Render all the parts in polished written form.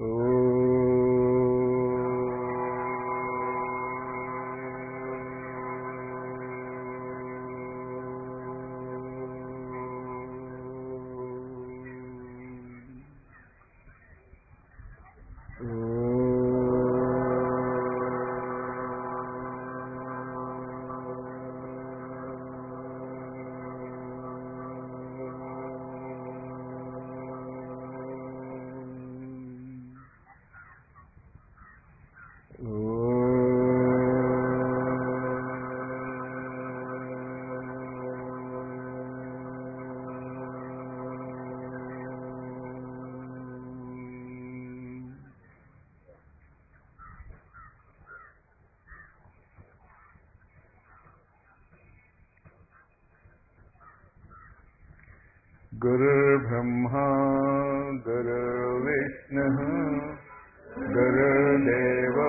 गुरुर्ब्रह्मा गुरुर्विष्णुः गुरुर्देवो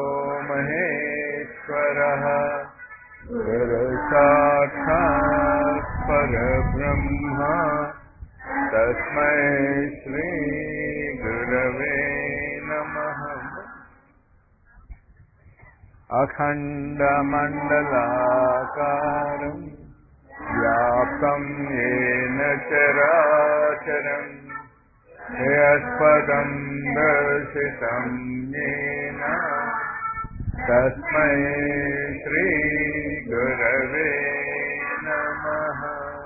महेश्वरः गुरुसाक्षात् परब्रह्म तस्मै श्री गुरवे नमः। अखण्डमण्डलाकारम् व्याप्तं येन चराचरं यत्पदं दर्शितं येन तस्मै श्रीगुरवे नमः।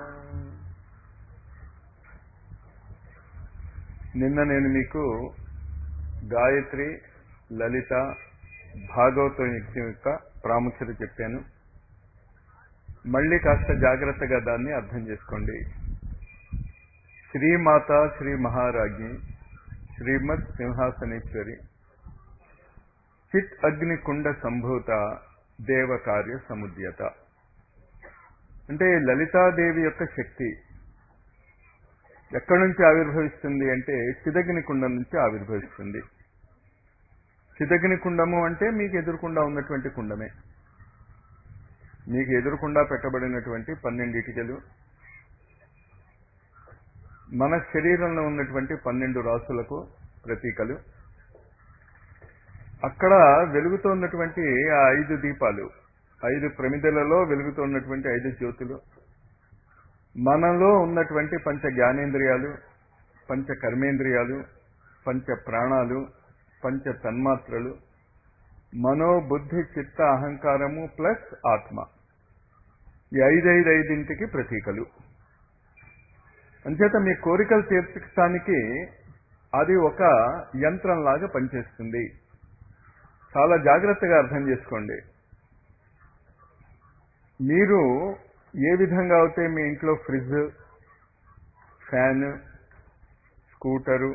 నిన్న నేను మీకు గాయత్రి, లలిత, భాగవతం యజ్ఞం యొక్క ప్రాముఖ్యత చెప్పాను. మళ్ళీ కాస్త జాగ్రత్తగా దాన్ని అర్థం చేసుకోండి. శ్రీమాత శ్రీ మహారాజ్ఞి శ్రీమద్ సింహాసనేశ్వరి చిత్ అగ్నికుండ సంభూత దేవకార్య సముద్యత. అంటే లలితాదేవి యొక్క శక్తి ఎక్కడి నుంచి ఆవిర్భవిస్తుంది అంటే చిదగ్ని కుండం నుంచి ఆవిర్భవిస్తుంది. చిదగ్ని కుండము అంటే మీకు ఎదురుకుండా ఉన్నటువంటి కుండమే. మీకు ఎదురుకుండా పెట్టబడినటువంటి 12 ఇటుకలు మన శరీరంలో ఉన్నటువంటి 12 రాసులకు ప్రతీకలు. అక్కడ వెలుగుతున్నటువంటి ఆ 5 దీపాలు, 5 ప్రమిదలలో వెలుగుతున్నటువంటి 5 జ్యోతులు, మనలో ఉన్నటువంటి పంచ జ్ఞానేంద్రియాలు, పంచ కర్మేంద్రియాలు, పంచ ప్రాణాలు, పంచ తన్మాత్రలు, మనో బుద్ధి చిత్త అహంకారము ప్లస్ ఆత్మ, ఈ 5 ప్రతీకలు. అంచేత మీ కోరికలు తీర్చడానికి అది ఒక యంత్రంలాగా పనిచేస్తుంది. చాలా జాగ్రత్తగా అర్థం చేసుకోండి. మీరు ఏ విధంగా అయితే మీ ఇంట్లో ఫ్రిడ్జ్, ఫ్యాన్, స్కూటరు,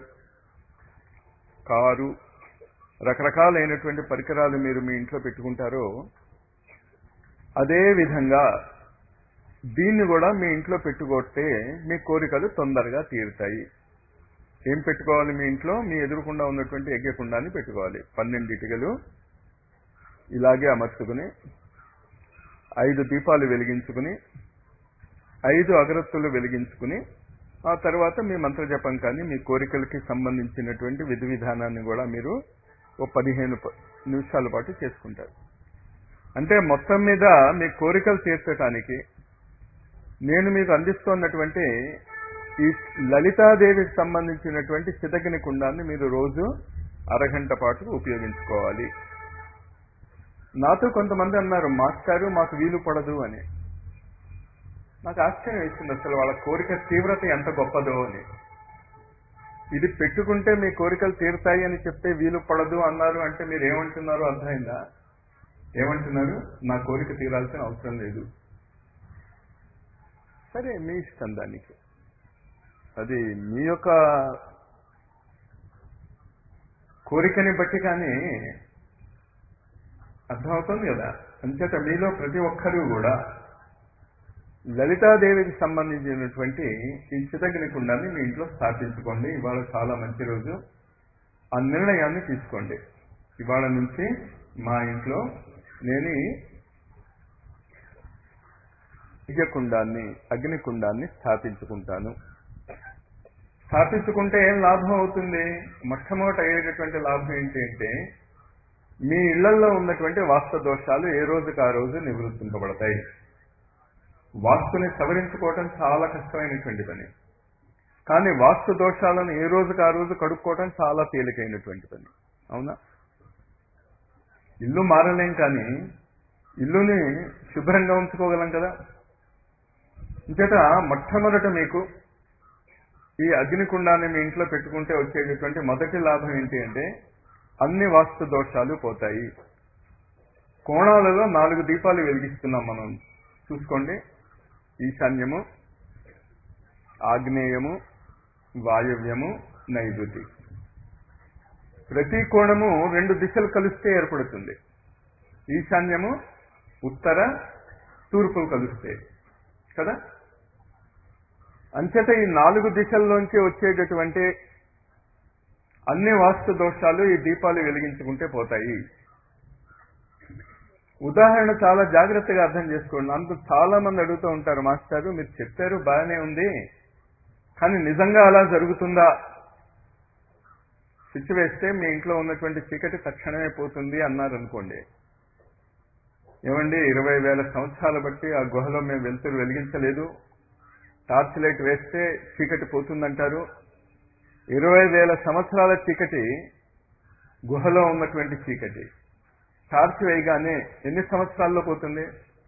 కారు, రకరకాలైనటువంటి పరికరాలు మీరు మీ ఇంట్లో పెట్టుకుంటారో అదే విధంగా దీన్ని కూడా మీ ఇంట్లో పెట్టుకుంటే మీ కోరికలు తొందరగా తీరుతాయి. ఏం పెట్టుకోవాలి మీ ఇంట్లో? మీ ఎదురుకుండా ఉన్నటువంటి యజ్ఞకుండాన్ని పెట్టుకోవాలి. 12 ఇటుకలు ఇలాగే అమర్చుకుని 5 దీపాలు వెలిగించుకుని 5 అగరత్తులు వెలిగించుకుని ఆ తర్వాత మీ మంత్ర జపం కానీ మీ కోరికలకి సంబంధించినటువంటి విధి విధానాన్ని కూడా మీరు ఓ 15 నిమిషాల పాటు చేసుకుంటారు. అంటే మొత్తం మీద మీ కోరికలు తీర్చడానికి నేను మీకు అందిస్తున్నటువంటి ఈ లలితాదేవికి సంబంధించినటువంటి చిదగ్ని కుండాన్ని మీరు రోజు అరగంట పాటు ఉపయోగించుకోవాలి. నాతో కొంతమంది అన్నారు, మాస్టారు మాకు వీలు పడదు అని. నాకు ఆశ్చర్యం వేసింది, అసలు వాళ్ళ కోరిక తీవ్రత ఎంత గొప్పదో అని. ఇది పెట్టుకుంటే మీ కోరికలు తీరుతాయి అని చెప్తే వీలు పడదు అన్నారు అంటే మీరు ఏమంటున్నారో అర్థమైందా? ఏమంటున్నారు? నా కోరిక తీరాల్సిన అవసరం లేదు. సరే, మీ ఇష్టం, దానికి అది మీ యొక్క కోరికని బట్టి కానీ అర్థమవుతుంది కదా. అంచేత మీలో ప్రతి ఒక్కరూ కూడా లలితాదేవికి సంబంధించినటువంటి ఈ చిదగ్ని కుండాన్ని మీ ఇంట్లో స్థాపించుకోండి. ఇవాళ చాలా మంచి రోజు. ఆ నిర్ణయాన్ని తీసుకోండి. ఇవాళ నుంచి మా ఇంట్లో నేను యజ్ఞకుండాన్ని, అగ్నికుండాన్ని స్థాపించుకుంటాను. స్థాపించుకుంటే ఏం లాభం అవుతుంది? మొట్టమొదటి అయ్యేటటువంటి లాభం ఏంటి అంటే మీ ఇళ్లలో ఉన్నటువంటి వాస్తు దోషాలు ఏ రోజుకి ఆ రోజు నివృత్తింపబడతాయి. వాస్తుని సవరించుకోవటం చాలా కష్టమైనటువంటి పని, కానీ వాస్తు దోషాలను ఏ రోజుకి ఆ రోజు కడుక్కోవటం చాలా తేలికైనటువంటి పని. అవునా? ఇల్లు మారలేం, కానీ ఇల్లుని శుభ్రంగా ఉంచుకోగలం కదా. ఇంచేత మొట్టమొదట మీకు ఈ అగ్నికుండాన్ని మీ ఇంట్లో పెట్టుకుంటే వచ్చేటటువంటి మొదటి లాభం ఏంటి అంటే అన్ని వాస్తు దోషాలు పోతాయి. కోణాలలో 4 దీపాలు వెలిగిస్తున్నాం మనం. చూసుకోండి, ఈశాన్యము, ఆగ్నేయము, వాయవ్యము, నైరుతి. ప్రతి కోణము 2 దిశలు కలిస్తే ఏర్పడుతుంది. ఈశాన్యము, ఉత్తర, తూర్పు కలిస్తే కదా. అంచేత ఈ 4 దిశల్లోంచి వచ్చేటటువంటి అన్ని వాస్తు దోషాలు ఈ దీపాలు వెలిగించుకుంటే పోతాయి. ఉదాహరణ చాలా జాగ్రత్తగా అర్థం చేసుకోండి. అందుకు చాలా మంది అడుగుతూ ఉంటారు, మాస్టారు మీరు చెప్పారు బాగానే ఉంది, కానీ నిజంగా అలా జరుగుతుందా? స్విచ్ వేస్తే మీ ఇంట్లో ఉన్నటువంటి చీకటి తక్షణమే పోతుంది అన్నారు అనుకోండి. ఏమండి 20,000 సంవత్సరాల బట్టి ఆ గుహలో మేము వెలుతురు వెలిగించలేదు, టార్చ్ లైట్ వేస్తే చీకటి పోతుందంటారు. 20,000 సంవత్సరాల చీకటి, గుహలో ఉన్నటువంటి చీకటి టార్చ్ వేయగానే ఎన్ని సంవత్సరాల్లో పోతుంది?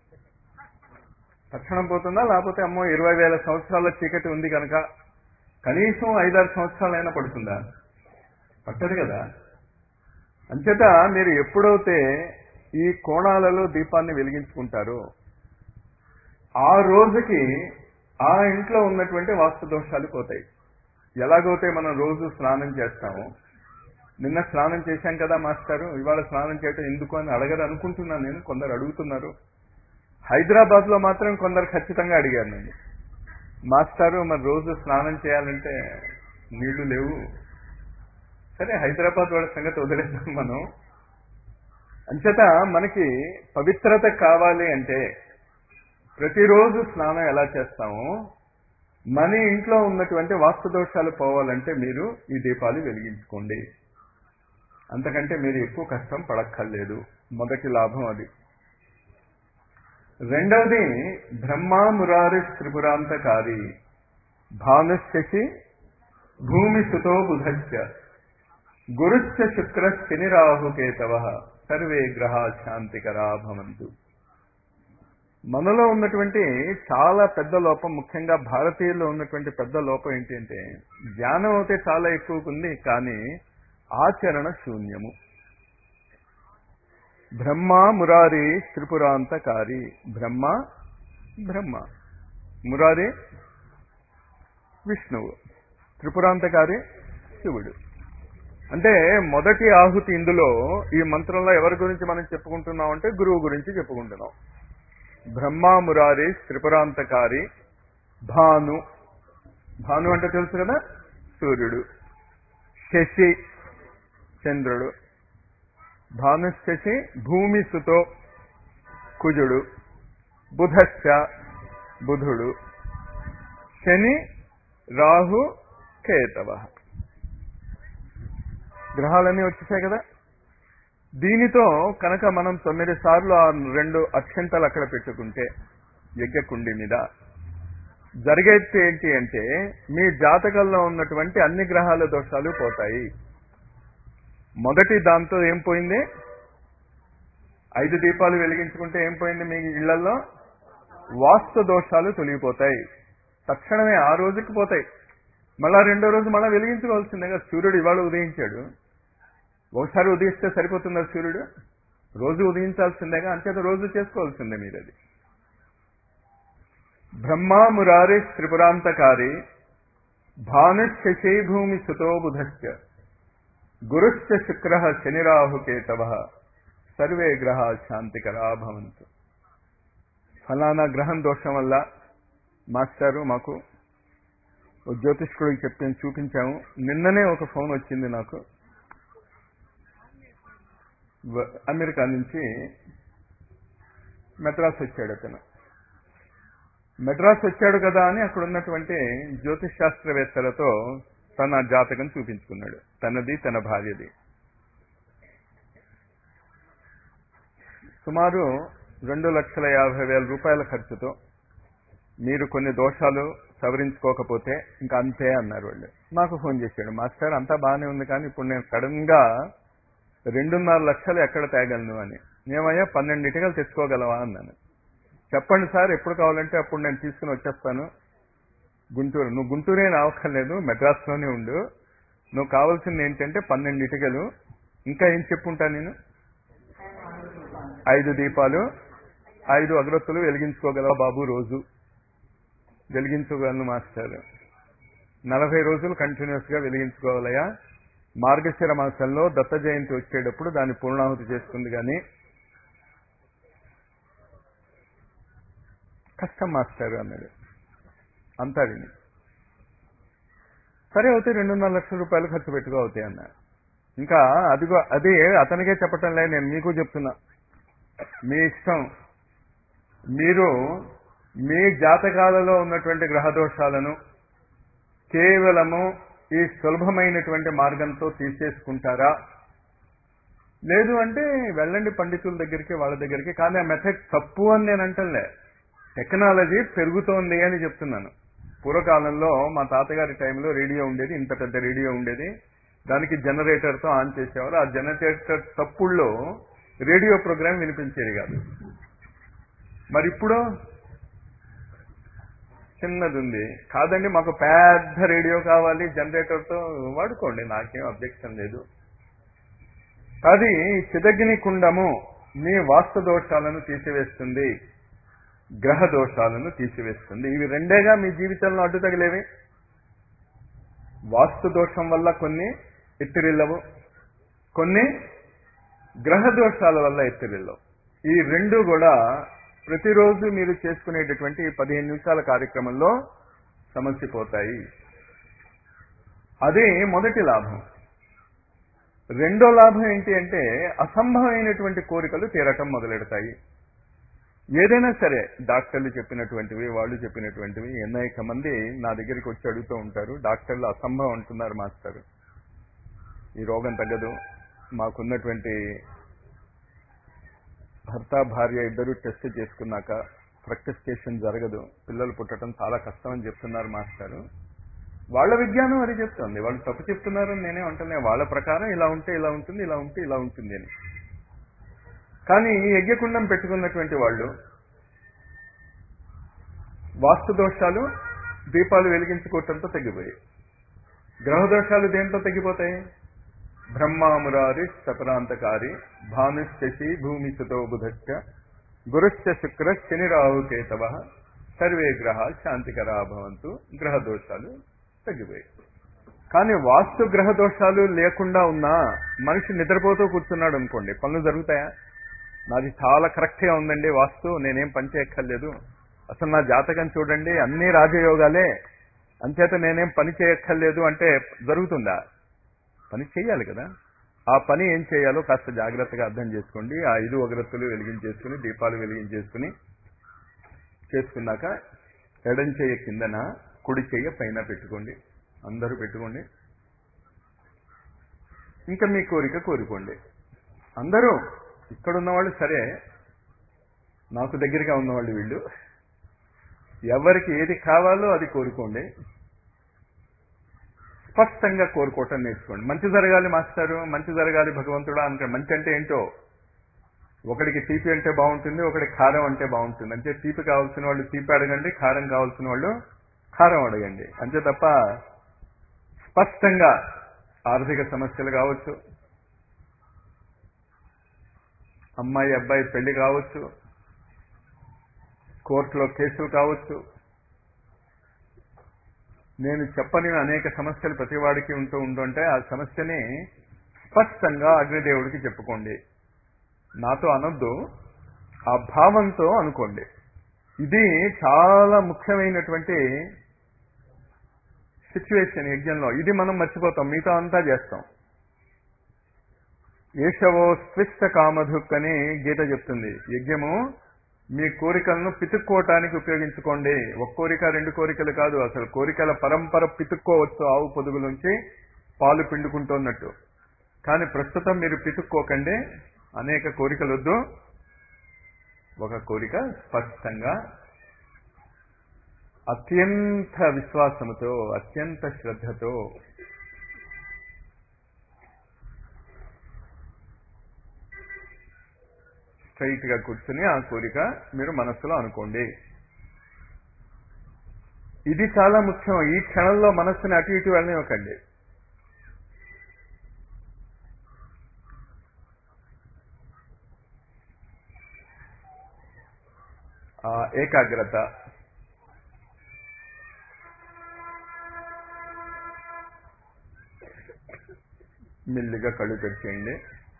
తక్షణం పోతుందా? లేకపోతే అమ్మో 20,000 సంవత్సరాల చీకటి ఉంది కనుక కనీసం 5-6 సంవత్సరాలైనా పడుతుందా? పట్టదు కదా. అంచేత మీరు ఎప్పుడైతే ఈ కోణాలలో దీపాన్ని వెలిగించుకుంటారో ఆ రోజుకి ఆ ఇంట్లో ఉన్నటువంటి వాస్తు దోషాలు పోతాయి. ఎలాగైతే మనం రోజు స్నానం చేస్తామో, నిన్న స్నానం చేశాం కదా మాస్టారు, ఇవాళ స్నానం చేయటం ఎందుకు అని అడగరు అనుకుంటున్నాను నేను. కొందరు అడుగుతున్నారు. హైదరాబాద్ లో మాత్రం కొందరు ఖచ్చితంగా అడిగారు నేను, మాస్టారు మరి రోజు స్నానం చేయాలంటే నీళ్లు లేవు. సరే, హైదరాబాద్ వాళ్ళ సంగతి వదిలేద్దాం మనం. అంచేత మనకి పవిత్రత కావాలి అంటే ప్రతిరోజు స్నానం ఎలా చేస్తామో, మన ఇంట్లో ఉన్నటువంటి వాస్తు దోషాలు పోవాలంటే మీరు ఈ దీపాలు వెలిగించుకోండి. అంతకంటే మీరు ఎక్కువ కష్టం పడక్కర్లేదు. మొదటి లాభం అది. రెండవది, బ్రహ్మ మురారి త్రిపురాంతకారి భానుశశి భూమి సుతో బుధస్య గురుశ్చ శుక్ర శని రాహుకేతవ సర్వే గ్రహ శాంతికరా భవంతు. మనలో ఉన్నటువంటి చాలా పెద్ద లోపం, ముఖ్యంగా భారతీయుల్లో ఉన్నటువంటి పెద్ద లోపం ఏంటి అంటే జ్ఞానం అయితే చాలా ఎక్కువగా ఉంది, కానీ ఆచరణ శూన్యము. బ్రహ్మ మురారి త్రిపురాంతకారి. బ్రహ్మ బ్రహ్మ, మురారి విష్ణువు, త్రిపురాంతకారి శివుడు. అంటే మొదటి ఆహుతి ఇందులో ఈ మంత్రంలో ఎవరి గురించి మనం చెప్పుకుంటున్నాం అంటే గురువు గురించి చెప్పుకుంటున్నాం. బ్రహ్మ మురారి త్రిపురాంతకారి భాను. భాను అంటే తెలుసు కదా, సూర్యుడు. శశి, చంద్రుడు. భానుశశి భూమి సుతో కుజుడు. బుధశ్చ, బుధుడు. శని రాహు కేతవ. గ్రహాలన్నీ వచ్చేసాయి కదా. దీనితో కనుక మనం 9 సార్లు ఆ 2 అక్షంతలు అక్కడ పెట్టుకుంటే యజ్ఞకుండి మీద జరిగేది ఏంటి అంటే మీ జాతకంలో ఉన్నటువంటి అన్ని గ్రహాల దోషాలు పోతాయి. మొదటి దాంతో ఏం పోయింది? 5 దీపాలు వెలిగించుకుంటే ఏం పోయింది? మీ ఇళ్లలో వాస్తు దోషాలు తొలగిపోతాయి. తక్షణమే ఆ రోజుకి పోతాయి. మళ్ళా రెండో రోజు మళ్ళా వెలిగించుకోవాల్సిందేగా. సూర్యుడు ఇవాళ ఉదయించాడు, ఒకసారి ఉదయిస్తే సరిపోతుందా? సూర్యుడు రోజు ఉదయించాల్సిందేగా. అంచేత రోజు చేసుకోవాల్సిందే మీరు అది. బ్రహ్మ మురారి త్రిపురాంతకారి భానుశశి భూమి సుతో బుధశ్చ గురుశ్చ శుక్ర శనిరాహుకేతవ సర్వే గ్రహ శాంతికరా భవంతు. ఫలానా గ్రహం దోషం వల్ల మాస్టారు మాకు జ్యోతిష్కుడికి చెప్పి చూపించాము. నిన్ననే ఒక ఫోన్ వచ్చింది నాకు, అమెరికా నుంచి మెడ్రాస్ వచ్చాడు అతను. మెడ్రాస్ వచ్చాడు కదా అని అక్కడ ఉన్నటువంటి జ్యోతిష్ శాస్త్రవేత్తలతో తన జాతకం చూపించుకున్నాడు, తనది తన భార్యది. సుమారు 2,50,000 రూపాయల ఖర్చుతో మీరు కొన్ని దోషాలు సవరించుకోకపోతే ఇంకా అంతే అన్నారు వాళ్ళు. నాకు ఫోన్ చేశాడు, మాస్టర్ అంతా బాగానే ఉంది కానీ ఇప్పుడు నేను సడన్ గా 2.5 లక్షలు ఎక్కడ తేగలను అని. ఏమయ్యా 12 ఇటుకలు తెచ్చుకోగలవా అన్నాను. చెప్పండి సార్, ఎప్పుడు కావాలంటే అప్పుడు నేను తీసుకుని వచ్చేస్తాను గుంటూరు. నువ్వు గుంటూరే రావక్కర్లేదు, మెడ్రాస్లోనే ఉండు. నువ్వు కావాల్సింది ఏంటంటే 12 ఇటుకలు, ఇంకా ఏం చెప్పుంటా నేను, 5 దీపాలు, 5 అగరొత్తులు వెలిగించుకోగలవా బాబు రోజు? వెలిగించుకోగలను మాస్టర్. 40 రోజులు కంటిన్యూస్ గా వెలిగించుకోవాలయా. మార్గశిర మాసంలో దత్త జయంతి వచ్చేటప్పుడు దాన్ని పూర్ణాహుతి చేసుకుంది. కానీ కష్టం మాస్టర్ అన్నాడు. అంతా విని సరే అవుతాయి, 2.5 లక్షల రూపాయలు ఖర్చు పెట్టుకో అవుతాయి అన్నా. ఇంకా అది అతనికే చెప్పటం లేదు, నేను మీకు చెప్తున్నా. మీ ఇష్టం. మీరు మీ జాతకాలలో ఉన్నటువంటి గ్రహదోషాలను కేవలము ఈ సులభమైనటువంటి మార్గంతో తీసేసుకుంటారా, లేదు అంటే వెళ్ళండి పండితుల దగ్గరికి, వాళ్ళ దగ్గరికి. కానీ ఆ మెథడ్ తప్పు అని నేను అంటలే, టెక్నాలజీ పెరుగుతోంది అని చెప్తున్నాను. పూర్వకాలంలో మా తాతగారి టైంలో రేడియో ఉండేది, ఇంత పెద్ద రేడియో ఉండేది, దానికి జనరేటర్తో ఆన్ చేసేవారు. ఆ జనరేటర్ తప్పుల్లో రేడియో ప్రోగ్రాం వినిపించేది కాదు. మరి ఇప్పుడు చిన్నది ఉంది, కాదండి మాకు పెద్ద రేడియో కావాలి, జనరేటర్తో వాడుకోండి, నాకేం అబ్జెక్షన్ లేదు. అది చిదగ్ని కుండము మీ వాస్తు దోషాలను తీసివేస్తుంది, గ్రహ దోషాలను తీసివేస్తుంది. ఇవి రెండేగా మీ జీవితంలో అడ్డు తగిలేవి. వాస్తు దోషం వల్ల కొన్ని ఎత్తిరిల్లవు, కొన్ని గ్రహ దోషాల వల్ల ఎత్తిరిల్లవు. ఈ రెండు కూడా ప్రతిరోజు మీరు చేసుకునేటటువంటి 15 నిమిషాల కార్యక్రమంలో సమసిపోతాయి. అదే మొదటి లాభం. రెండో లాభం ఏంటి అంటే అసంభవమైనటువంటి కోరికలు తీరటం మొదలెడతాయి. ఏదైనా సరే డాక్టర్లు చెప్పినటువంటివి, వాళ్ళు చెప్పినటువంటివి, అనేక మంది నా దగ్గరికి వచ్చి అడుగుతూ ఉంటారు, డాక్టర్లు అసంభవం అంటున్నారు మాస్టర్, ఈ రోగం తగ్గదు, మాకున్నటువంటి భర్త భార్య ఇద్దరు టెస్ట్ చేసుకున్నాక ఫ్రక్టిఫికేషన్ జరగదు, పిల్లలు పుట్టడం చాలా కష్టం అని చెప్తున్నారు మాస్టారు. వాళ్ళ విజ్ఞానం అది చెప్తుంది, వాళ్ళు తప్పు చెప్తున్నారని నేనే అంటున్నా. వాళ్ళ ప్రకారం ఇలా ఉంటే ఇలా ఉంటుంది, ఇలా ఉంటే ఇలా ఉంటుంది అని. కానీ యజ్ఞకుండం పెట్టుకున్నటువంటి వాళ్ళు వాస్తు దోషాలు దీపాలు వెలిగించుకోవటంతో తగ్గిపోయాయి. గ్రహ దోషాలు దేంతో తగ్గిపోతాయి? బ్రహ్మామురారి సపరాంతకారి భానుశ్చసి భూమి సుతో బుధశ్చ గురుశ్చ శుక్ర శని రాహు కేతవ సర్వే గ్రహ శాంతికరా భవంతు. గ్రహ దోషాలు తగ్గిపోయాయి. కానీ వాస్తు గ్రహ దోషాలు లేకుండా ఉన్నా మనిషి నిద్రపోతూ కూర్చున్నాడు అనుకోండి, పనులు జరుగుతాయా? నాది చాలా కరెక్ట్గా ఉందండి వాస్తు, నేనేం పని చేయక్కర్లేదు, అసలు నా జాతకం చూడండి అన్ని రాజయోగాలే, అంచేత నేనేం పని చేయక్కర్లేదు అంటే జరుగుతుందా? పని చేయాలి కదా. ఆ పని ఏం చేయాలో కాస్త జాగ్రత్తగా అర్థం చేసుకోండి. ఆ 5 అగరత్తులు వెలిగించేసుకుని, దీపాలు వెలిగించేసుకుని చేసుకున్నాక ఎడం చెయ్య కిందన, కుడి చెయ్య పైన పెట్టుకోండి. అందరూ పెట్టుకోండి. ఇంకా మీ కోరిక కోరుకోండి. అందరూ ఇక్కడ ఉన్నవాళ్ళు సరే, నాకు దగ్గరగా ఉన్నవాళ్ళు వీళ్ళు, ఎవరికి ఏది కావాలో అది కోరుకోండి. స్పష్టంగా కోరుకోవటం నేర్చుకోండి. మంచి జరగాలి మాస్టారు, మంచి జరగాలి భగవంతుడా అంటే, మంచి అంటే ఏంటో, ఒకడికి తీపి అంటే బాగుంటుంది, ఒకడికి కారం అంటే బాగుంటుంది. అంటే తీపి కావాల్సిన వాళ్ళు తీపి అడగండి, కారం కావాల్సిన వాళ్ళు కారం అడగండి, అంతే తప్ప స్పష్టంగా ఆర్థిక సమస్యలు కావచ్చు, అమ్మాయి అబ్బాయి పెళ్లి కావచ్చు, కోర్టులో కేసులు కావచ్చు, నేను చెప్పని అనేక సమస్యలు ప్రతివాడికి ఉంటుంటే ఆ సమస్యని స్పష్టంగా అగ్నిదేవుడికి చెప్పుకోండి. నాతో అనొద్దు, ఆ భావంతో అనుకోండి. ఇది చాలా ముఖ్యమైనటువంటి సిచ్యువేషన్ యజ్ఞంలో. ఇది మనం మర్చిపోతాం, మిగతా అంతా చేస్తాం. ఏషవో స్పృష్ట కామధుక్ అని గీత చెప్తుంది. యజ్ఞము మీ కోరికలను పితుక్కోవటానికి ఉపయోగించుకోండి. ఒక కోరిక రెండు కోరికలు కాదు, అసలు కోరికల పరంపర పితుక్కోవచ్చు ఆవు పొదుగు నుంచి పాలు పిండుకుంటున్నట్టు. కానీ ప్రస్తుతం మీరు పితుక్కోకండి, అనేక కోరికలు వద్దు. ఒక కోరిక స్పష్టంగా అత్యంత విశ్వాసంతో అత్యంత శ్రద్ధతో స్ట్రైట్ గా కూర్చుని ఆ కోరిక మీరు మనస్సులో అనుకోండి. ఇది చాలా ముఖ్యం. ఈ క్షణంలో మనస్సుని అటు ఇటు వెళ్ళనివ్వకండి. ఏకాగ్రత, మెల్లిగా కళ్ళు తెరిచేయండి.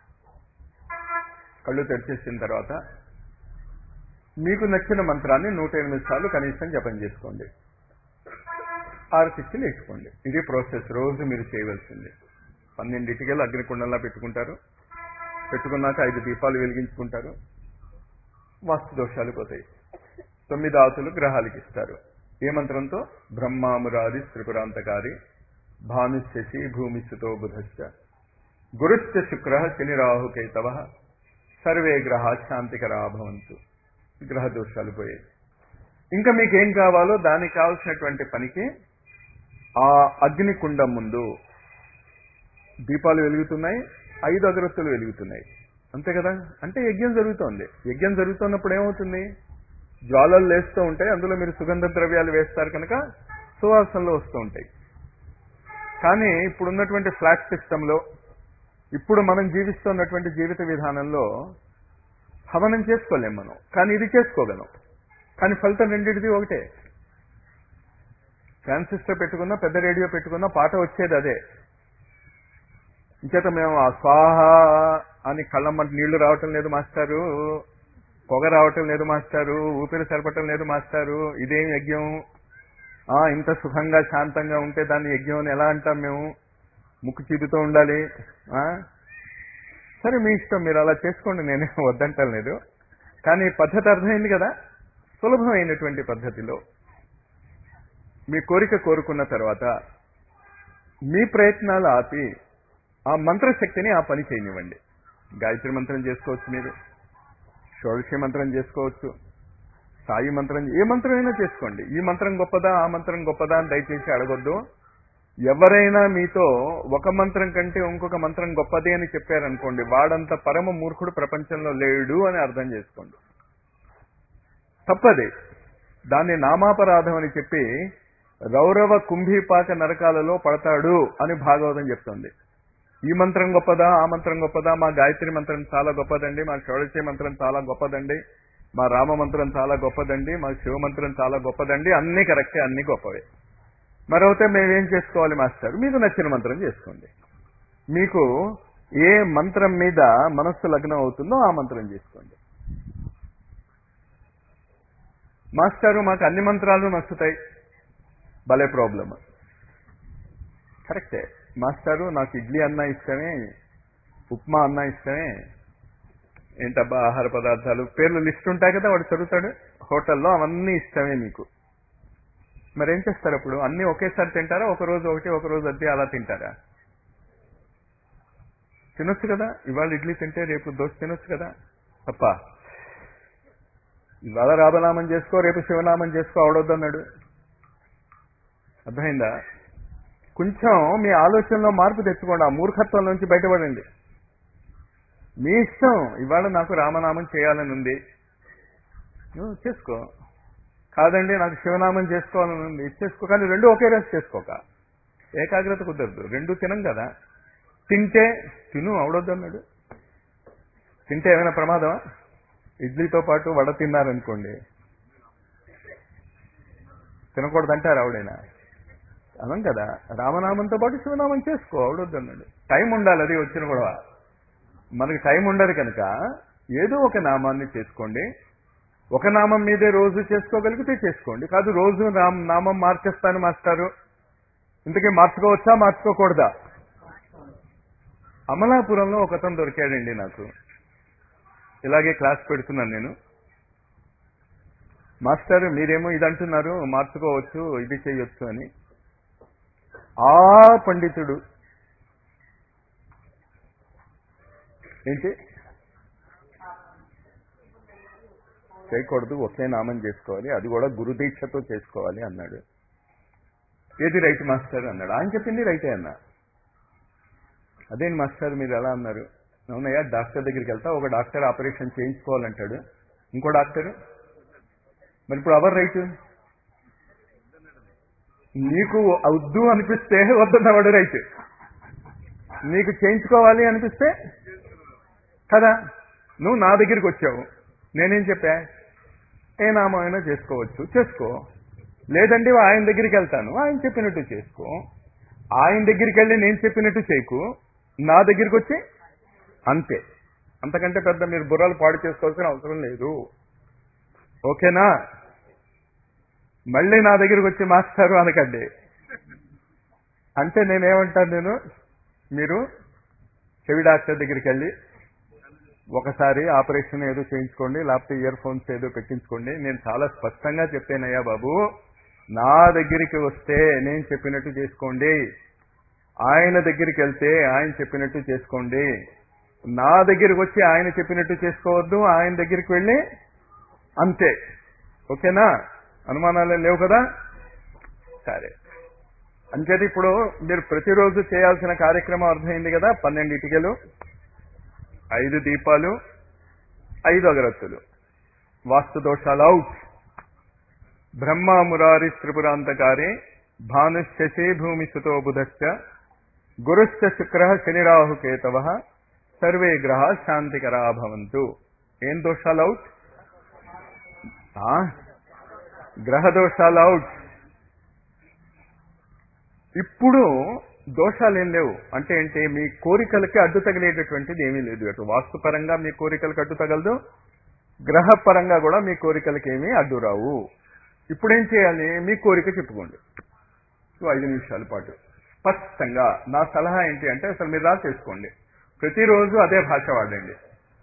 కళ్ళు తెరిచేసిన తర్వాత మీకు నచ్చిన మంత్రాన్ని 108 సార్లు కనీసం జపం చేసుకోండి. ఆరతిచ్చి లేచుకోండి. ఇది ప్రాసెస్ రోజు మీరు చేయవలసింది. 12 అగ్నికుండంలా పెట్టుకుంటారు. పెట్టుకున్నాక 5 దీపాలు వెలిగించుకుంటారు. వాస్తు దోషాలు పోతాయి. 9 ఆతులు గ్రహాలకి ఇస్తారు. ఏ మంత్రంతో? బ్రహ్మామురారి త్రిపురాంతకారి భానుశశి భూమిస్థితో బుధశ్చ గురుశ్చ శుక్ర శని రాహు కేతవ సర్వే గ్రహ శాంతికరా భవంతు. గ్రహ దోషాలు పోయాయి. ఇంకా మీకేం కావాలో దానికి కావాల్సినటువంటి పనికి ఆ అగ్నికుండం ముందు దీపాలు వెలుగుతున్నాయి, 5 అగరత్తులు వెలుగుతున్నాయి. అంతే కదా? అంటే యజ్ఞం జరుగుతోంది. యజ్ఞం జరుగుతున్నప్పుడు ఏమవుతుంది? జ్వాలలు లేస్తూ ఉంటాయి. అందులో మీరు సుగంధ ద్రవ్యాలు వేస్తారు కనుక సువాసనలు వస్తూ ఉంటాయి. కానీ ఇప్పుడున్నటువంటి ఫ్లాట్ సిస్టంలో, ఇప్పుడు మనం జీవిస్తున్నటువంటి జీవిత విధానంలో హవనం చేసుకోలేం మనం. కానీ ఇది చేసుకోగలం. కానీ ఫలితం రెండింటిది ఒకటే. ట్రాన్సిస్టర్ పెట్టుకున్నా, పెద్ద రేడియో పెట్టుకున్నా పాట వచ్చేది అదే. ఇంచేత మేము ఆ స్వాహ అని కళ్ళమ్మంట నీళ్లు రావటం లేదు మాస్టారు, పొగ రావటం లేదు మాస్టారు, ఊపిరి సరిపటం లేదు మాస్టారు, ఇదేం యజ్ఞం? ఇంత సుఖంగా శాంతంగా ఉంటే దాన్ని యజ్ఞం అని ఎలా అంటాం మేము? ముక్కు చీపుతూ ఉండాలి. సరే మీ ఇష్టం, మీరు అలా చేసుకోండి, నేనే వద్దంటం లేదు. కానీ పద్ధతి అర్థమైంది కదా? సులభమైనటువంటి పద్ధతిలో మీ కోరిక కోరుకున్న తర్వాత మీ ప్రయత్నాలు ఆపి ఆ మంత్రశక్తిని ఆ పని చేయనివ్వండి. గాయత్రి మంత్రం చేసుకోవచ్చు, మీరు షోడశి మంత్రం చేసుకోవచ్చు, సాయి మంత్రం, ఏ మంత్రమైనా చేసుకోండి. ఈ మంత్రం గొప్పదా ఆ మంత్రం గొప్పదా అని దయచేసి అడగొద్దు. ఎవరైనా మీతో ఒక మంత్రం కంటే ఇంకొక మంత్రం గొప్పది అని చెప్పారనుకోండి, వాడంత పరమ మూర్ఖుడు ప్రపంచంలో లేడు అని అర్థం చేసుకోండి. తప్పది. దాన్ని నామాపరాధం అని చెప్పి రౌరవ కుంభీపాక నరకాలలో పడతాడు అని భాగవతం చెప్తుంది. ఈ మంత్రం గొప్పదా ఆ మంత్రం గొప్పదా? మా గాయత్రి మంత్రం చాలా గొప్పదండి, మా షోడశి మంత్రం చాలా గొప్పదండి, మా రామ మంత్రం చాలా గొప్పదండి, మా శివ మంత్రం చాలా గొప్పదండి. అన్నీ కరెక్టే, అన్నీ గొప్పవే. మరొకటి మేమేం చేసుకోవాలి మాస్టర్? మీకు నచ్చిన మంత్రం చేసుకోండి. మీకు ఏ మంత్రం మీద మనస్సు లగ్నం అవుతుందో ఆ మంత్రం చేసుకోండి. మాస్టారు మాకు అన్ని మంత్రాలు నచ్చుతాయి, భలే ప్రాబ్లం. కరెక్టే. మాస్టారు నాకు ఇడ్లీ అన్నా ఇష్టమే, ఉప్మా అన్నా ఇష్టమే, ఏంటబ్బా ఆహార పదార్థాలు పేర్లు లిస్ట్ ఉంటాయి కదా, వాడు చదువుతాడు హోటల్లో, అవన్నీ ఇష్టమే మీకు. మరేం చేస్తారు అప్పుడు? అన్నీ ఒకేసారి తింటారా? ఒకరోజు ఒకటి ఒకరోజు అద్దె అలా తింటారా? తినొచ్చు కదా. ఇవాళ ఇడ్లీ తింటే రేపు దోశ తినొచ్చు కదా. తప్ప ఇవాళ రామనామం చేసుకో, రేపు శివనామం చేసుకో అవడొద్దన్నాడు. అర్థమైందా? కొంచెం మీ ఆలోచనలో మార్పు తెచ్చుకోండి. ఆ మూర్ఖత్వం నుంచి బయటపడండి. మీ ఇష్టం. ఇవాళ నాకు రామనామం చేయాలని ఉంది, చేసుకో. కాదండి నాకు శివనామం చేసుకోవాలని ఉంది, చేసుకో. కానీ రెండు ఒకే రోజు చేసుకోక ఏకాగ్రత కుదరదు. రెండు తినం కదా. తింటే తిను అవడొద్దన్నాడు. తింటే ఏమైనా ప్రమాదమా? ఇడ్లీతో పాటు వడ తిన్నారనుకోండి, తినకూడదంటారు ఆవిడైనా? అనం కదా. రామనామంతో పాటు శివనామం చేసుకో, అవడొద్దన్నాడు. టైం ఉండాలి, అది వచ్చిన గొడవ. మనకి టైం ఉండదు కనుక ఏదో ఒక నామాన్ని చేసుకోండి. ఒక నామం మీదే రోజు చేసుకోగలిగితే చేసుకోండి. కాదు రోజు నామం మార్చేస్తాను మాస్టారు, ఇంతకీ మార్చుకోవచ్చా మార్చుకోకూడదా? అమలాపురంలో ఒక అతను దొరికాడండి నాకు. ఇలాగే క్లాస్ పెడుతున్నాను నేను. మాస్టర్ మీరేమో ఇది అంటున్నారు, మార్చుకోవచ్చు, ఇది చేయొచ్చు అని. ఆ పండితుడు ఏంటి చేయకూడదు, ఒకే నామం చేసుకోవాలి, అది కూడా గురుదీక్షతో చేసుకోవాలి అన్నాడు. ఏది రైట్ మాస్టర్ అన్నాడు. ఆయన చెప్పింది రైటే అన్నా. అదేంటి మాస్టర్ మీరు ఎలా అన్నారు? అవునయ్యా, డాక్టర్ దగ్గరికి వెళ్తా, ఒక డాక్టర్ ఆపరేషన్ చేయించుకోవాలంటాడు, ఇంకో డాక్టర్ మరి ఇప్పుడు ఎవరు రైట్? నీకు వద్దు అనిపిస్తే వద్దన్నవాడు రైట్, నీకు చేయించుకోవాలి అనిపిస్తే కదా. నువ్వు నా దగ్గరికి వచ్చావు, నేనేం చెప్పా? ఏ నామైనా చేసుకోవచ్చు, చేసుకో. లేదంటే ఆయన దగ్గరికి వెళ్తాను, ఆయన చెప్పినట్టు చేసుకో. ఆయన దగ్గరికి వెళ్ళి నేను చెప్పినట్టు చేయకు, నా దగ్గరికి వచ్చి అంతే. అంతకంటే పెద్ద మీరు బుర్రలు పాడు చేసుకోవాల్సిన అవసరం లేదు. ఓకేనా? మళ్ళీ నా దగ్గరికి వచ్చి మాస్టారు అనకండి. అంటే నేనేమంటాను, మీరు చెవి డాక్టర్ దగ్గరికి వెళ్ళి ఒకసారి ఆపరేషన్ ఏదో చేయించుకోండి, లేకపోతే ఇయర్ ఫోన్స్ ఏదో పెట్టించుకోండి. నేను చాలా స్పష్టంగా చెప్పానయ్యా బాబు, నా దగ్గరికి వస్తే నేను చెప్పినట్టు చేసుకోండి, ఆయన దగ్గరికి వెళ్తే ఆయన చెప్పినట్టు చేసుకోండి. నా దగ్గరికి వచ్చి ఆయన చెప్పినట్టు చేసుకోవద్దు, ఆయన దగ్గరికి వెళ్ళి అంతే. ఓకేనా? అనుమానాలే లేవు కదా? సరే. అంచేది ఇప్పుడు మీరు ప్రతిరోజు చేయాల్సిన కార్యక్రమం అర్థమైంది కదా. 12 ఇటుకలు, 5 దీపాలు, 5 అగరత్తులు. వాస్తు దోషాలు అవుట్. బ్రహ్మ మురారి త్రిపురాంతకారి భానుశశి భూమి సుతో బుధశ్చ గురుశ్చ శుక్ర శనిరాహు కేతవ సర్వే గ్రహ శాంతికరా భవంతు. ఏం దోషాలు అవుట్? గ్రహ దోషాలు అవుట్. ఇప్పుడు దోషాలు ఏం లేవు. అంటే ఏంటి? మీ కోరికలకి అడ్డు తగిలేటటువంటిది ఏమీ లేదు. అటు వాస్తుపరంగా మీ కోరికలకు అడ్డు తగలదు, గ్రహపరంగా కూడా మీ కోరికలకి ఏమీ అడ్డు రావు. ఇప్పుడేం చేయాలి? మీ కోరిక చెప్పుకోండి 5 నిమిషాల పాటు స్పష్టంగా. నా సలహా ఏంటి అంటే, అసలు మీరు రాసేసుకోండి, ప్రతిరోజు అదే భాష వాడండి.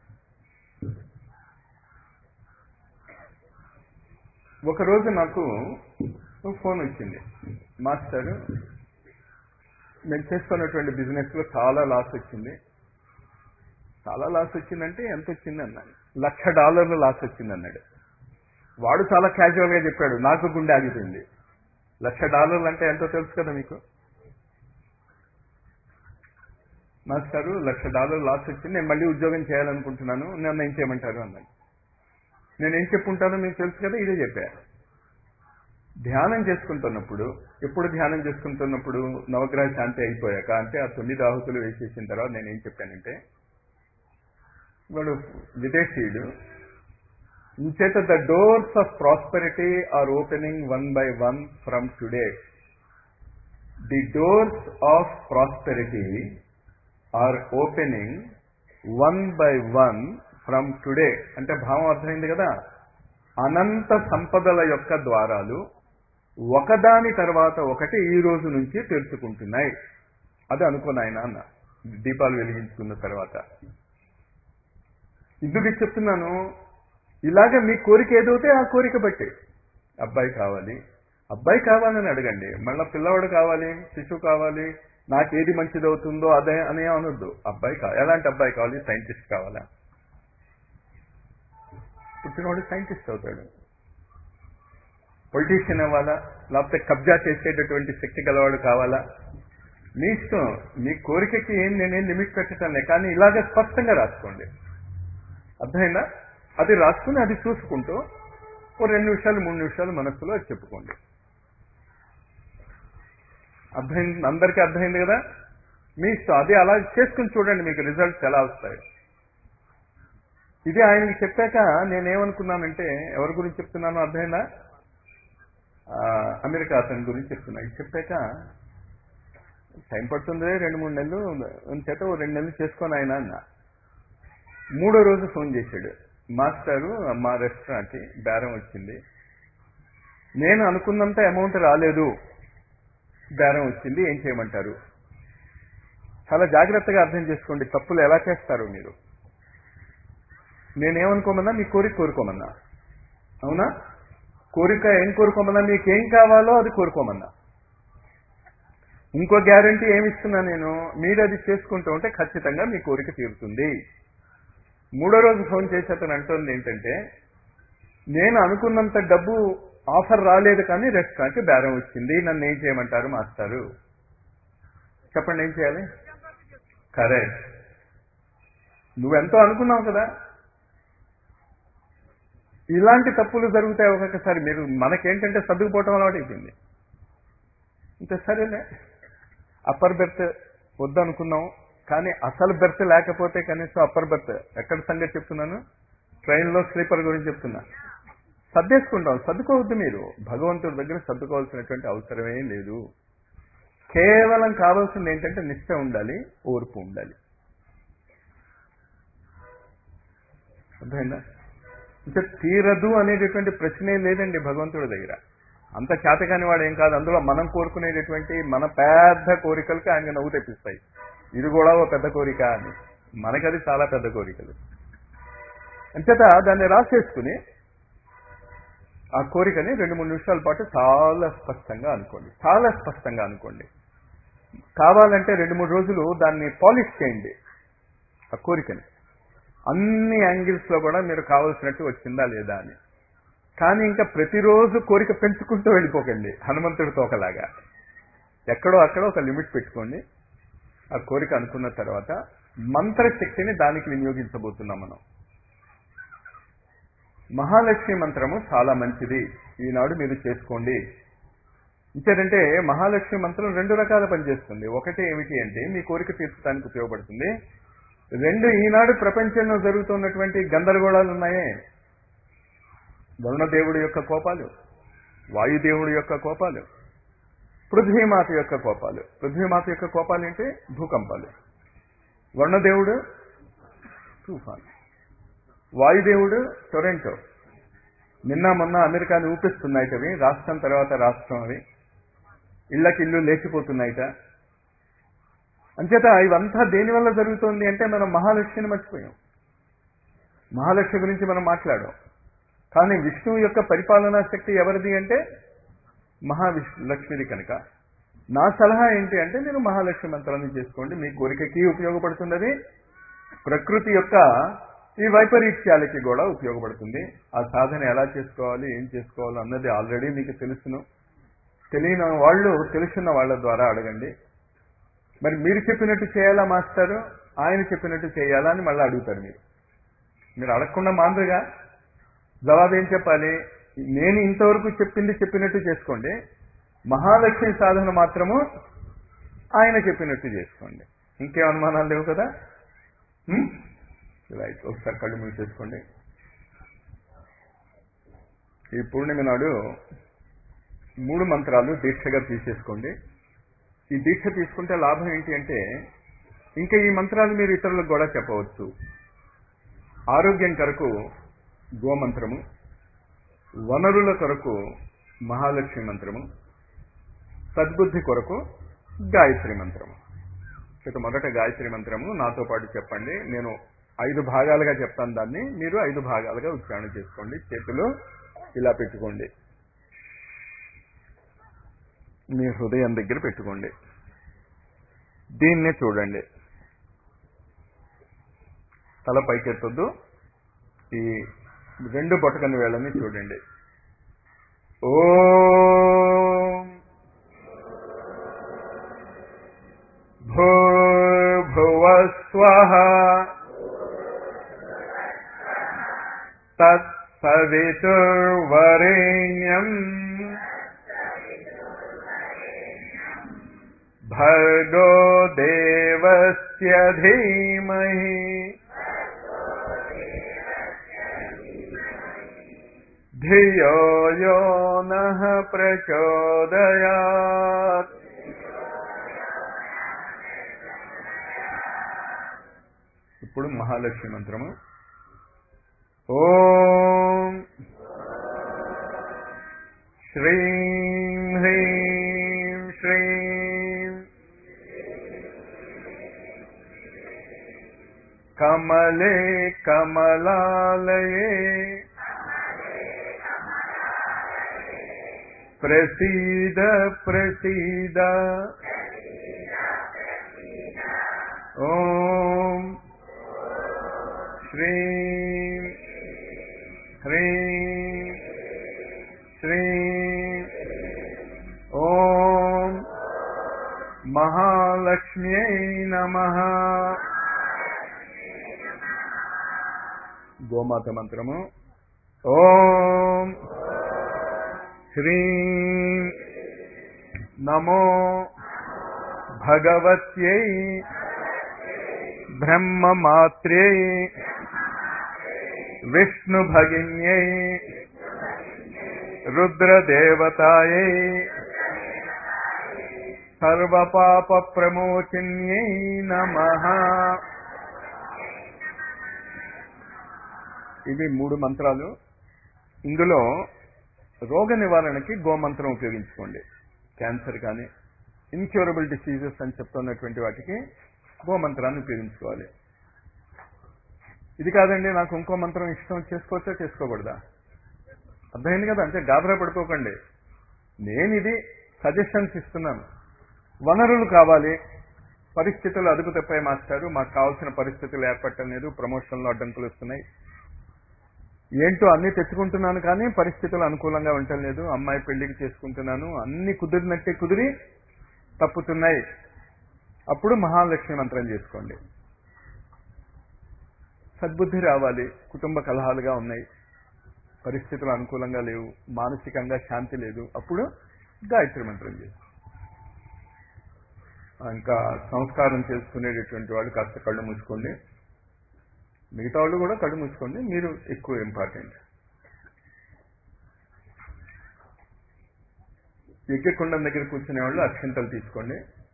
ఒకరోజు నాకు ఫోన్ వచ్చింది, మాస్టర్ నేను చేస్తున్నటువంటి బిజినెస్ లో చాలా లాస్ వచ్చింది. చాలా లాస్ వచ్చిందంటే ఎంత వచ్చింది అన్నాను. $1,00,000 లాస్ వచ్చింది అన్నాడు. వాడు చాలా క్యాజువల్ గా చెప్పాడు, నాకు గుండె ఆగిపోయింది. $1,00,000 అంటే ఎంతో తెలుసు కదా మీకు. మాస్టారు $1,00,000 లాస్ వచ్చింది, నేను మళ్ళీ ఉద్యోగం చేయాలనుకుంటున్నాను, నన్ను ఏం చేయమంటారు అన్నాడు. నేనేం చెప్పుంటానో మీకు తెలుసు కదా, ఇదే చెప్పా. ధ్యానం చేసుకుంటున్నప్పుడు, ఎప్పుడు ధ్యానం చేసుకుంటున్నప్పుడు? నవగ్రహ శాంతి అయిపోయాక, అంటే ఆ 9 ఆహుతులు వేసేసిన తర్వాత నేనేం చెప్పానంటే, వాడు విదేశీయుడు, ఇంచేత the doors of prosperity are opening 1 by 1 from today. The doors of prosperity are opening 1 by 1 from today. అంటే భావం అర్థమైంది కదా. అనంత సంపదల యొక్క ద్వారాలు ఒకదాని తర్వాత ఒకటి ఈ రోజు నుంచి తెరుచుకుంటున్నాయి. అది అనుకున్నాయన అన్న దీపాలు వెలిగించుకున్న తర్వాత. ఇందుకు చెప్తున్నాను, ఇలాగ మీ కోరిక ఏదైతే ఆ కోరిక బట్టి. అబ్బాయి కావాలి, అబ్బాయి కావాలని అడగండి. మళ్ళా పిల్లవాడు కావాలి, శిశువు కావాలి, నాకేది మంచిదవుతుందో అదే అనే అనొద్దు. అబ్బాయి కావాలి. ఎలాంటి అబ్బాయి కావాలి? సైంటిస్ట్ కావాలా? పుట్టినవాడు సైంటిస్ట్ అవుతాడు. పొలిటీషియన్ అవ్వాలా, లేకపోతే కబ్జా చేసేటటువంటి శక్తి గలవాడు కావాలా? మీ ఇష్టం. మీ కోరికకి నేనేం లిమిట్ పెట్టటంలే, కానీ ఇలాగే స్పష్టంగా రాసుకోండి. అర్థమైందా? అది రాసుకుని అది చూసుకుంటూ ఓ 2 నిమిషాలు 3 నిమిషాలు మనస్సులో అది చెప్పుకోండి. అర్థమైంది? అందరికీ అర్థమైంది కదా. మీ ఇష్టం. అది అలా చేసుకుని చూడండి, మీకు రిజల్ట్స్ ఎలా వస్తాయి. ఇది ఆయనకి చెప్పాక నేనేమనుకున్నానంటే, ఎవరి గురించి చెప్తున్నానో అర్థమైందా? అమెరికా అతని గురించి చెప్తున్నా. ఇది చెప్పాక టైం పడుతుంది, 2-3 నెలలు చేత 2 నెలలు చేసుకొని ఆయన అన్న. 3వ రోజు ఫోన్ చేశాడు, మాస్టారు మా రెస్టారెంట్కి బేరం వచ్చింది, నేను అనుకున్నంత అమౌంట్ రాలేదు, బేరం వచ్చింది, ఏం చేయమంటారు? చాలా జాగ్రత్తగా అర్థం చేసుకోండి, తప్పులు ఎలా చేస్తారు మీరు. నేనేమనుకోమన్నా? మీ కోరిక కోరుకోమన్నా. అవునా? కోరిక ఏం కోరుకోమన్నా, మీకేం కావాలో అది కోరుకోమన్నా. ఇంకో గ్యారంటీ ఏమిస్తున్నా నేను, మీరు అది చేసుకుంటూ ఉంటే ఖచ్చితంగా మీ కోరిక తీరుతుంది. మూడో రోజు ఫోన్ చేసి అతను అంటోంది ఏంటంటే, నేను అనుకున్నంత డబ్బు ఆఫర్ రాలేదు కానీ రెస్టారెంట్కి బేరం వచ్చింది, నన్ను ఏం చేయమంటారు మాస్టారు? చెప్పండి, ఏం చేయాలి? కరెక్ట్. నువ్వెంతో అనుకున్నావు కదా. ఇలాంటి తప్పులు జరుగుతాయి ఒక్కొక్కసారి. మీరు మనకేంటంటే సర్దుకుపోవటం అలవాటు అయిపోయింది. ఇంత సరేలే, అప్పర్ బెర్త్ వద్దనుకున్నాం, కానీ అసలు బెర్త్ లేకపోతే కనీసం అప్పర్ బెర్త్. ఎక్కడ సంగతి చెప్తున్నాను? ట్రైన్లో స్లీపర్ గురించి చెప్తున్నా. సర్దేసుకుంటాం. సర్దుకోవద్దు మీరు. భగవంతుడి దగ్గర సర్దుకోవాల్సినటువంటి అవసరమే లేదు. కేవలం కావాల్సింది ఏంటంటే నిష్ఠ ఉండాలి, ఓర్పు ఉండాలి. అర్థమైందా? ఇంకా తీరదు అనేటటువంటి ప్రశ్నే లేదండి భగవంతుడి దగ్గర. అంత చేతకాని వాడు ఏం కాదు. అందులో మనం కోరుకునేటటువంటి మన పెద్ద కోరికలకి ఆయన నవ్వు తెప్పిస్తాయి. ఇది కూడా ఓ పెద్ద కోరిక అని. మనకది చాలా పెద్ద కోరికలు. అంచేత దాన్ని రాసేసుకుని ఆ కోరికని 2-3 నిమిషాల పాటు చాలా స్పష్టంగా అనుకోండి. చాలా స్పష్టంగా అనుకోండి. కావాలంటే 2-3 రోజులు దాన్ని పాలిష్ చేయండి ఆ కోరికని. అన్ని యాంగిల్స్లో కూడా మీరు కావాల్సినట్టు వచ్చిందా లేదా అని. కానీ ఇంకా ప్రతిరోజు కోరిక పెంచుకుంటూ వెళ్ళిపోకండి హనుమంతుడి తోకలాగా. ఎక్కడో అక్కడ ఒక లిమిట్ పెట్టుకోండి. ఆ కోరిక అనుకున్న తర్వాత మంత్రశక్తిని దానికి వినియోగించబోతున్నాం మనం. మహాలక్ష్మి మంత్రము చాలా మంచిది, ఈనాడు మీరు చేసుకోండి. ఇంకేంటంటే మహాలక్ష్మి మంత్రం 2 రకాల పనిచేస్తుంది. ఒకటి ఏమిటి అంటే మీ కోరిక తీర్చడానికి ఉపయోగపడుతుంది. 2, ఈనాడు ప్రపంచంలో జరుగుతున్నటువంటి గందరగోళాలు ఉన్నాయే, వరుణదేవుడి యొక్క కోపాలు, వాయుదేవుడి యొక్క కోపాలు, పృథ్వీమాత యొక్క కోపాలు. పృథ్వీమాత యొక్క కోపాలు ఏంటి? భూకంపాలు. వరుణదేవుడు తుఫాను, వాయుదేవుడు టొరెంటో. నిన్న మొన్న అమెరికాని ఊపిస్తున్నాయిట అవి, రాష్ట్రం తర్వాత రాష్ట్రం అవి ఇళ్లకిల్లు లేచిపోతున్నాయిట. అంచేత ఇవంతా దేనివల్ల జరుగుతోంది అంటే మనం మహాలక్ష్మిని మర్చిపోయాం. మహాలక్ష్మి గురించి మనం మాట్లాడాం. కానీ విష్ణువు యొక్క పరిపాలనా శక్తి ఎవరిది అంటే మహాలక్ష్మిది. కనుక నా సలహా ఏంటి అంటే మీరు మహాలక్ష్మి మంత్రాన్ని చేసుకోండి. మీ కోరికకి ఉపయోగపడుతున్నది, ప్రకృతి యొక్క ఈ వైపరీత్యాలకి కూడా ఉపయోగపడుతుంది. ఆ సాధన ఎలా చేసుకోవాలి, ఏం చేసుకోవాలి అన్నది ఆల్రెడీ మీకు తెలుసును. తెలియని వాళ్ళు తెలుసున్న వాళ్ళ ద్వారా అడగండి. మరి మీరు చెప్పినట్టు చేయాలా మాస్టారు, ఆయన చెప్పినట్టు చేయాలా అని మళ్ళీ అడుగుతారు. మీరు అడగకుండా మాంద్రగా జవాబు ఏం చెప్పాలి? నేను ఇంతవరకు చెప్పినట్టు చేసుకోండి, మహాలక్ష్మి సాధన మాత్రము ఆయన చెప్పినట్టు చేసుకోండి. ఇంకేం అనుమానాలు లేవు కదా? రైట్. ఒకసారి కళ్ళు మూసేసుకోండి. ఈ పూర్ణిమ నాడు 3 మంత్రాలు దీక్షగా తీసేసుకోండి. ఈ దీక్ష తీసుకుంటే లాభం ఏంటి అంటే ఇంకా ఈ మంత్రాలు మీరు ఇతరులకు కూడా చెప్పవచ్చు. ఆరోగ్యం కొరకు గోమంత్రము, వనరుల కొరకు మహాలక్ష్మి మంత్రము, సద్బుద్ధి కొరకు గాయత్రి మంత్రము. మొదట గాయత్రి మంత్రము నాతో పాటు చెప్పండి. నేను 5 భాగాలుగా చెప్తాను, దాన్ని మీరు 5 భాగాలుగా ఉచ్చారణ చేసుకోండి. చేతులు ఇలా పెట్టుకోండి, మీ హృదయం దగ్గర పెట్టుకోండి. దీన్నే చూడండి, తల పైకెత్తొద్దు. ఈ 2 బొటకని వేళ్ళని చూడండి. ఓం భూర్భువస్వః తత్సవితుర్వరేణ్యం భర్గో దేవస్య ధీమహి ధియో యో నః ప్రచోదయాత్. ఇప్పుడు మహాలక్ష్మి మంత్రము. ఓం శ్రీం హ్రీం శ్రీం కమలే కమలాలయే ప్రసీద ప్రసీద ఓం శ్రీం హ్రీం శ్రీం ఓం మహాలక్ష్మ్యై నమః. గోమాత మంత్రము. ఓం శ్రీం నమో భగవత్యై బ్రహ్మమాత్ర్యై విష్ణుభగిన్యై రుద్రదేవతాయై సర్వపాప ప్రమోచిన్యై నమః. ఇవి 3 మంత్రాలు. ఇందులో రోగ నివారణకి గోమంత్రం ఉపయోగించుకోండి. క్యాన్సర్ కానీ ఇన్క్యూరబుల్ డిసీజెస్ అని చెప్తున్నటువంటి వాటికి గోమంత్రాన్ని ఉపయోగించుకోవాలి. ఇది కాదండి నాకు ఇంకో మంత్రం ఇష్టం, చేసుకోవచ్చా చేసుకోకూడదా? అర్థమైంది కదా. అంటే గాబరా పడిపోకండి. నేను ఇది సజెషన్స్ ఇస్తున్నాను. వనరులు కావాలి. పరిస్థితులు అదుపు తప్పాయి మాస్టారు, మాకు కావాల్సిన పరిస్థితులు ఏర్పడటం లేదు, ప్రమోషన్లో అడ్డంకులు వస్తున్నాయి, ఏంటో అన్ని తెచ్చుకుంటున్నాను కానీ పరిస్థితులు అనుకూలంగా ఉండటం లేదు, అమ్మాయి పెళ్లికి చేసుకుంటున్నాను, అన్ని కుదిరినట్టే కుదిరి తప్పుతున్నాయి. అప్పుడు మహాలక్ష్మి మంత్రం చేసుకోండి. సద్బుద్ధి రావాలి. కుటుంబ కలహాలుగా ఉన్నాయి, పరిస్థితులు అనుకూలంగా లేవు, మానసికంగా శాంతి లేదు, అప్పుడు గాయత్రి మంత్రం చేసుకోండి. ఇంకా సంస్కారం చేసుకునేటటువంటి వాళ్ళు కాస్త కళ్ళు మూసుకోండి. మిగతా వాళ్ళు కూడా కళ్ళు మూసుకోండి, మీరు ఎక్కువ ఇంపార్టెంట్. యజ్ఞకుండం దగ్గర కూర్చునే వాళ్ళు అక్షింతలు తీసుకోండి.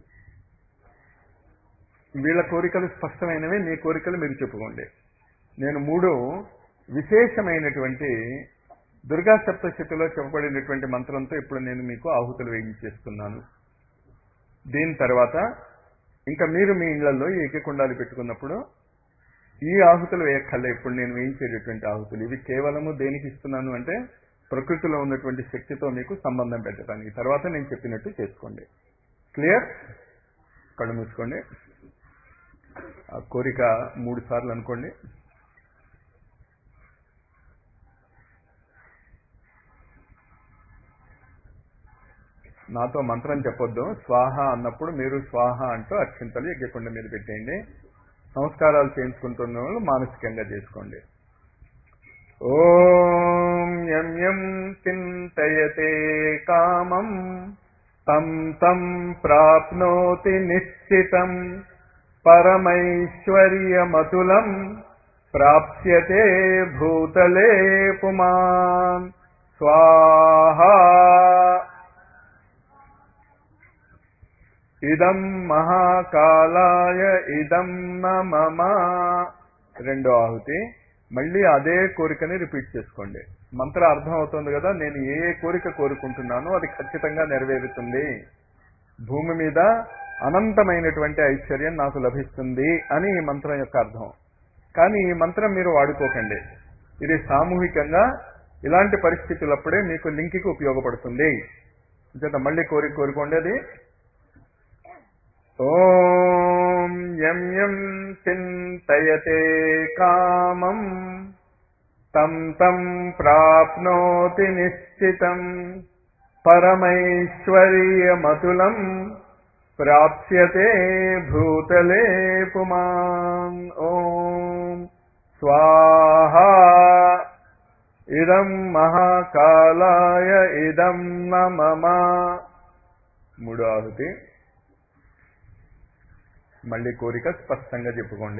వీళ్ళ కోరికలు స్పష్టమైనవి, మీ కోరికలు మీరు చెప్పుకోండి. నేను 3 విశేషమైనటువంటి దుర్గా సప్తశతిలో చెప్పబడినటువంటి మంత్రంతో ఇప్పుడు నేను మీకు ఆహుతులు వేయించేస్తున్నాను. దీని తర్వాత ఇంకా మీరు మీ ఇళ్లలో ఈ యజ్ఞకుండాలు పెట్టుకున్నప్పుడు ఈ ఆహుతులు వేయక్కర్లే. ఇప్పుడు నేను వేయించేటటువంటి ఆహుతులు ఇవి కేవలము దేనికి ఇస్తున్నాను అంటే ప్రకృతిలో ఉన్నటువంటి శక్తితో మీకు సంబంధం పెట్టడానికి. తర్వాత నేను చెప్పినట్టు చేసుకోండి. క్లియర్? కళ్ళు మూసుకోండి. ఆ కోరిక 3 సార్లు అనుకోండి. నాతో మంత్రం చెప్పొద్దు. స్వాహ అన్నప్పుడు మీరు స్వాహ అంటూ అక్షింతలు యజ్ఞకుండ మీద పెట్టేయండి. సంస్కారాలు చేయించుకుంటున్న వాళ్ళు మానసికంగా చేసుకోండి. ఓం యం యం చింతయతే కామం తం తం ప్రాప్నోతి నిశ్చితం పరమైశ్వర్యమతులం ప్రాప్స్యతే భూతలే పుమాన్. స్వాహా. ఇదం మహాకాలాయ ఇదం మమ. 2వ ఆహుతి. మళ్ళీ అదే కోరికని రిపీట్ చేసుకోండి. మంత్ర అర్థం అవుతుంది కదా. నేను ఏ కోరిక కోరుకుంటున్నానో అది ఖచ్చితంగా నెరవేరుతుంది. భూమి మీద అనంతమైనటువంటి ఐశ్వర్యం నాకు లభిస్తుంది అని ఈ మంత్రం యొక్క అర్థం. కానీ ఈ మంత్రం మీరు వాడుకోకండి. ఇది సామూహికంగా ఇలాంటి పరిస్థితులప్పుడే మీకు లింక్కి ఉపయోగపడుతుంది. అంచేత మళ్ళీ కోరుకోండి అది. ఓం యం యం చింతయతే కామం తం తం ప్రాప్నోతి నిశ్చితం పరమైశ్వర్యమతులం ప్రాప్స్యతే భూతలే పుమాన్. ఓం స్వాహా. ఇదం మహాకాలాయ ఇదం మమ. 3వ ఆహుతి. మళ్ళీ కోరిక స్పష్టంగా చెప్పుకోండి.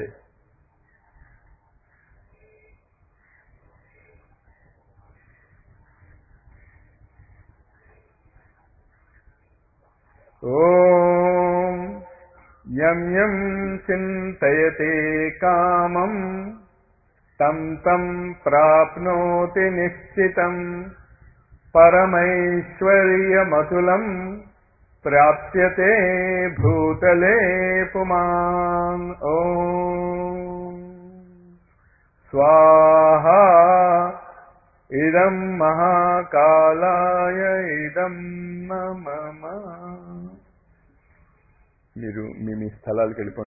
ఓం యం యం చింతయతే కామం తం తం ప్రాప్నోతి నిశ్చితం పరమైశ్వర్యమతులం ప్రాప్స్యతే భూతలే పుమాన్. ఓం స్వాహా. ఇదం మహాకాలాయ ఇదం మమ. మీరు మీ స్థలాలకు వెళ్ళిపోండి.